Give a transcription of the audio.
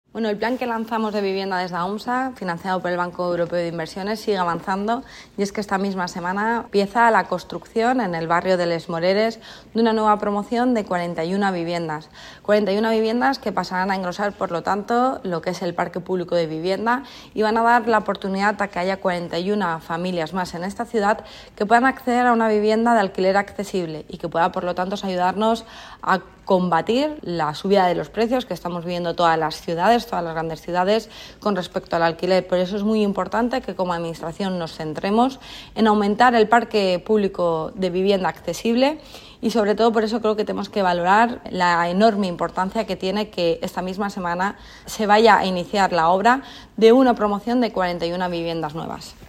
Bueno, el plan que lanzamos de vivienda desde AUMSA, financiado por el Banco Europeo de Inversiones, sigue avanzando y es que esta misma semana empieza la construcción en el barrio de Les Moreres de una nueva promoción de 41 viviendas. 41 viviendas que pasarán a engrosar, por lo tanto, lo que es el parque público de vivienda y van a dar la oportunidad a que haya 41 familias más en esta ciudad que puedan acceder a una vivienda de alquiler accesible y que pueda, por lo tanto, ayudarnos a combatir la subida de los precios que estamos viendo todas las ciudades, todas las grandes ciudades, con respecto al alquiler. Por eso es muy importante que como administración nos centremos en aumentar el parque público de vivienda accesible y sobre todo por eso creo que tenemos que valorar la enorme importancia que tiene que esta misma semana se vaya a iniciar la obra de una promoción de 41 viviendas nuevas.